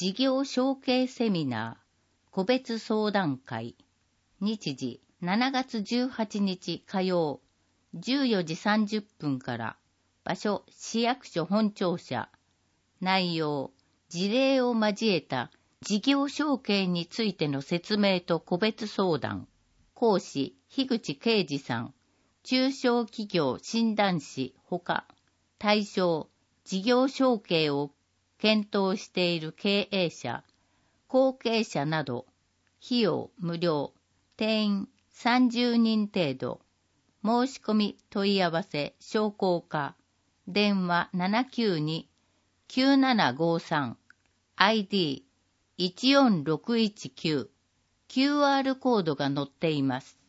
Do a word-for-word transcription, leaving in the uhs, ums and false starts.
事業承継セミナー個別相談会。日時しちがつじゅうはちにち火曜じゅうよじさんじゅっぷんから。場所市役所本庁舎。内容事例を交えた事業承継についての説明と個別相談。講師樋口啓二さん。中小企業診断士ほか。対象事業承継を検討している経営者、後継者など。費用無料。定員さんじゅうにん程度。申し込み問い合わせ商工課。電話 ななきゅうに きゅうななごさん。アイディーいちよんろくいちきゅう。キューアール コードが載っています。